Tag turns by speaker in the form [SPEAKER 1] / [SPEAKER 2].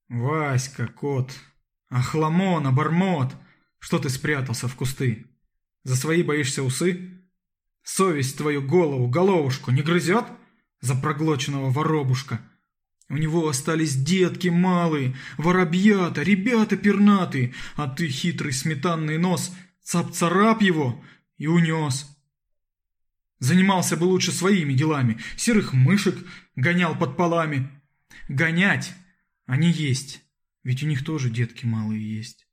[SPEAKER 1] Васька, кот, охламон, обормот, что ты спрятался в кусты? За свои боишься усы? Совесть твою голову, головушку не грызет? За проглоченного воробушка. У него остались детки малые, воробьята, ребята пернатые, а ты, хитрый сметанный нос, цап-царап его и унес. Занимался бы лучше своими делами, серых мышек гонял под полами. Гонять, а не есть, ведь у них тоже детки малые есть.